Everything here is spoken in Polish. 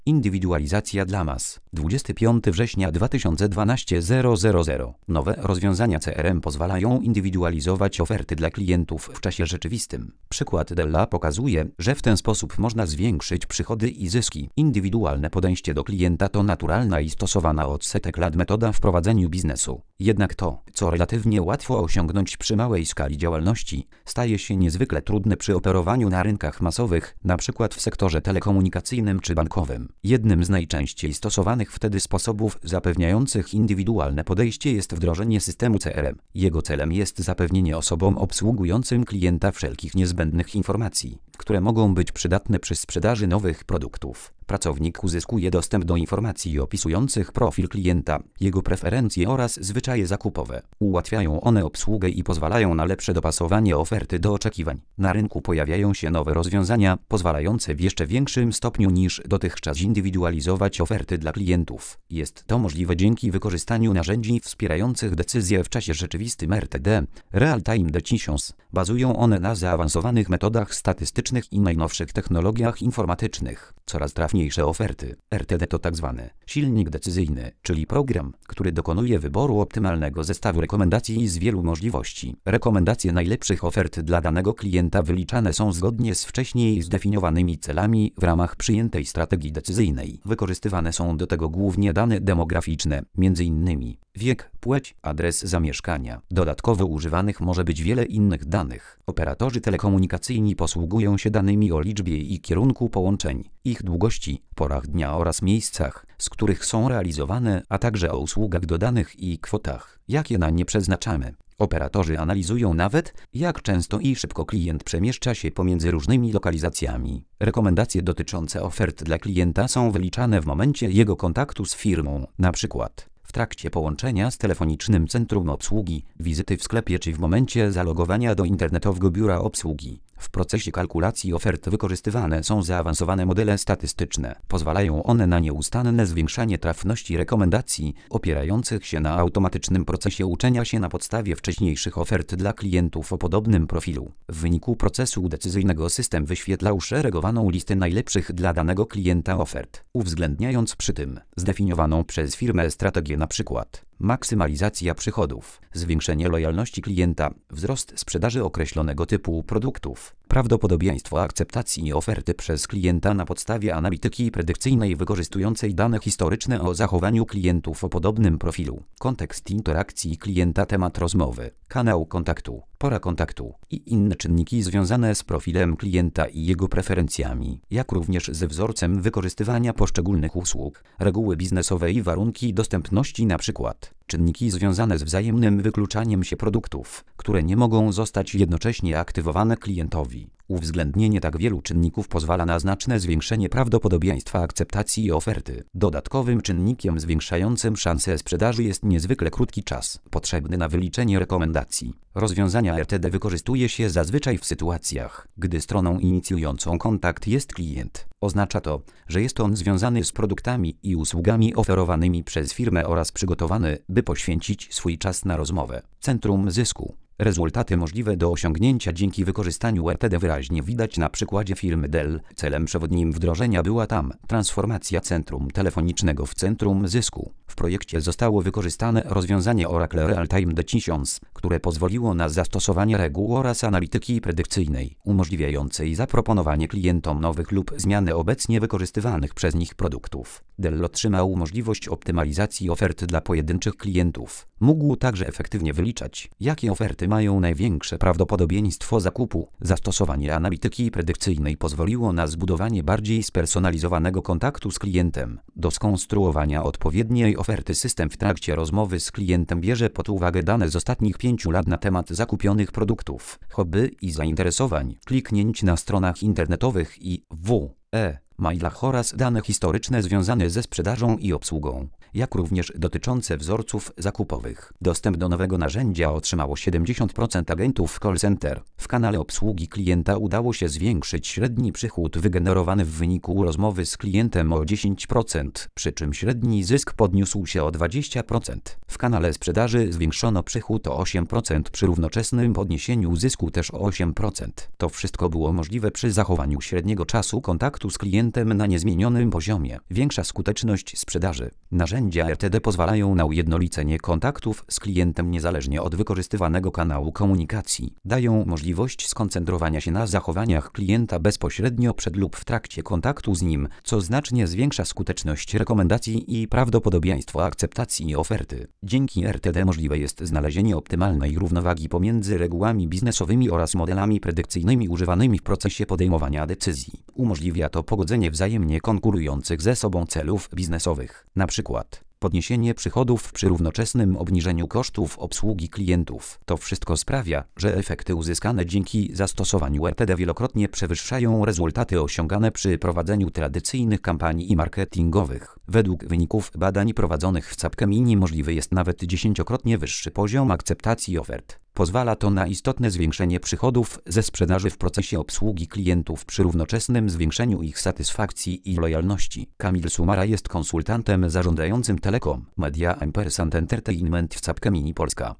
Indywidualizacja dla mas. 25 września 2012 000. Nowe rozwiązania CRM pozwalają indywidualizować oferty dla klientów w czasie rzeczywistym. Przykład Della pokazuje, że w ten sposób można zwiększyć przychody i zyski. Indywidualne podejście do klienta to naturalna i stosowana od setek lat metoda w prowadzeniu biznesu. Jednak to, co relatywnie łatwo osiągnąć przy małej skali działalności, staje się niezwykle trudne przy operowaniu na rynkach masowych, np. w sektorze telekomunikacyjnym czy bankowym. Jednym z najczęściej stosowanych wtedy sposobów zapewniających indywidualne podejście jest wdrożenie systemu CRM. Jego celem jest zapewnienie osobom obsługującym klienta wszelkich niezbędnych informacji, które mogą być przydatne przy sprzedaży nowych produktów. Pracownik uzyskuje dostęp do informacji opisujących profil klienta, jego preferencje oraz zwyczaje zakupowe. Ułatwiają one obsługę i pozwalają na lepsze dopasowanie oferty do oczekiwań. Na rynku pojawiają się nowe rozwiązania, pozwalające w jeszcze większym stopniu niż dotychczas indywidualizować oferty dla klientów. Jest to możliwe dzięki wykorzystaniu narzędzi wspierających decyzje w czasie rzeczywistym RTD, Real Time Decisions. Bazują one na zaawansowanych metodach statystycznych i najnowszych technologiach informatycznych. Coraz trafniejsze oferty. RTD to tzw. silnik decyzyjny, czyli program, który dokonuje wyboru optymalnego zestawu rekomendacji z wielu możliwości. Rekomendacje najlepszych ofert dla danego klienta wyliczane są zgodnie z wcześniej zdefiniowanymi celami w ramach przyjętej strategii decyzyjnej. Wykorzystywane są do tego głównie dane demograficzne, m.in. wiek, płeć, adres zamieszkania. Dodatkowo używanych może być wiele innych danych. Operatorzy telekomunikacyjni posługują się danymi o liczbie i kierunku połączeń, ich długości, porach dnia oraz miejscach, z których są realizowane, a także o usługach dodanych i kwotach, jakie na nie przeznaczamy. Operatorzy analizują nawet, jak często i szybko klient przemieszcza się pomiędzy różnymi lokalizacjami. Rekomendacje dotyczące ofert dla klienta są wyliczane w momencie jego kontaktu z firmą, np. w trakcie połączenia z telefonicznym centrum obsługi, wizyty w sklepie czy w momencie zalogowania do internetowego biura obsługi. W procesie kalkulacji ofert wykorzystywane są zaawansowane modele statystyczne. Pozwalają one na nieustanne zwiększanie trafności rekomendacji, opierających się na automatycznym procesie uczenia się na podstawie wcześniejszych ofert dla klientów o podobnym profilu. W wyniku procesu decyzyjnego system wyświetla uszeregowaną listę najlepszych dla danego klienta ofert, uwzględniając przy tym zdefiniowaną przez firmę strategię, np. maksymalizacja przychodów, zwiększenie lojalności klienta, wzrost sprzedaży określonego typu produktów, prawdopodobieństwo akceptacji oferty przez klienta na podstawie analityki predykcyjnej wykorzystującej dane historyczne o zachowaniu klientów o podobnym profilu, kontekst interakcji klienta, temat rozmowy, kanał kontaktu, pora kontaktu i inne czynniki związane z profilem klienta i jego preferencjami, jak również ze wzorcem wykorzystywania poszczególnych usług, reguły biznesowe i warunki dostępności, np. czynniki związane z wzajemnym wykluczaniem się produktów, które nie mogą zostać jednocześnie aktywowane klientowi. Uwzględnienie tak wielu czynników pozwala na znaczne zwiększenie prawdopodobieństwa akceptacji oferty. Dodatkowym czynnikiem zwiększającym szanse sprzedaży jest niezwykle krótki czas potrzebny na wyliczenie rekomendacji. Rozwiązania RTD wykorzystuje się zazwyczaj w sytuacjach, gdy stroną inicjującą kontakt jest klient. Oznacza to, że jest on związany z produktami i usługami oferowanymi przez firmę oraz przygotowany, by poświęcić swój czas na rozmowę. Centrum zysku. Rezultaty możliwe do osiągnięcia dzięki wykorzystaniu RTD wyraźnie widać na przykładzie firmy Dell. Celem przewodnim wdrożenia była tam transformacja centrum telefonicznego w centrum zysku. W projekcie zostało wykorzystane rozwiązanie Oracle Real Time Decisions, które pozwoliło na zastosowanie reguł oraz analityki predykcyjnej, umożliwiającej zaproponowanie klientom nowych lub zmiany obecnie wykorzystywanych przez nich produktów. Dell otrzymał możliwość optymalizacji ofert dla pojedynczych klientów. Mógł także efektywnie wyliczać, jakie oferty mają największe prawdopodobieństwo zakupu. Zastosowanie analityki predykcyjnej pozwoliło na zbudowanie bardziej spersonalizowanego kontaktu z klientem. Do skonstruowania odpowiedniej oferty system w trakcie rozmowy z klientem bierze pod uwagę dane z ostatnich 5 lat na temat zakupionych produktów, hobby i zainteresowań, kliknięć na stronach internetowych i mailach oraz dane historyczne związane ze sprzedażą i obsługą, jak również dotyczące wzorców zakupowych. Dostęp do nowego narzędzia otrzymało 70% agentów call center. W kanale obsługi klienta udało się zwiększyć średni przychód wygenerowany w wyniku rozmowy z klientem o 10%, przy czym średni zysk podniósł się o 20%. W kanale sprzedaży zwiększono przychód o 8% przy równoczesnym podniesieniu zysku też o 8%. To wszystko było możliwe przy zachowaniu średniego czasu kontaktu z klientem klientem na niezmienionym poziomie. Większa skuteczność sprzedaży. Narzędzia RTD pozwalają na ujednolicenie kontaktów z klientem niezależnie od wykorzystywanego kanału komunikacji. Dają możliwość skoncentrowania się na zachowaniach klienta bezpośrednio przed lub w trakcie kontaktu z nim, co znacznie zwiększa skuteczność rekomendacji i prawdopodobieństwo akceptacji oferty. Dzięki RTD możliwe jest znalezienie optymalnej równowagi pomiędzy regułami biznesowymi oraz modelami predykcyjnymi używanymi w procesie podejmowania decyzji. Umożliwia to pogodzenie wzajemnie konkurujących ze sobą celów biznesowych, np. podniesienie przychodów przy równoczesnym obniżeniu kosztów obsługi klientów. To wszystko sprawia, że efekty uzyskane dzięki zastosowaniu RTD wielokrotnie przewyższają rezultaty osiągane przy prowadzeniu tradycyjnych kampanii marketingowych. Według wyników badań prowadzonych w Capgemini możliwy jest nawet 10-krotnie wyższy poziom akceptacji ofert. Pozwala to na istotne zwiększenie przychodów ze sprzedaży w procesie obsługi klientów przy równoczesnym zwiększeniu ich satysfakcji i lojalności. Kamil Sumara jest konsultantem zarządzającym Telekom Media & Entertainment w Capgemini Polska.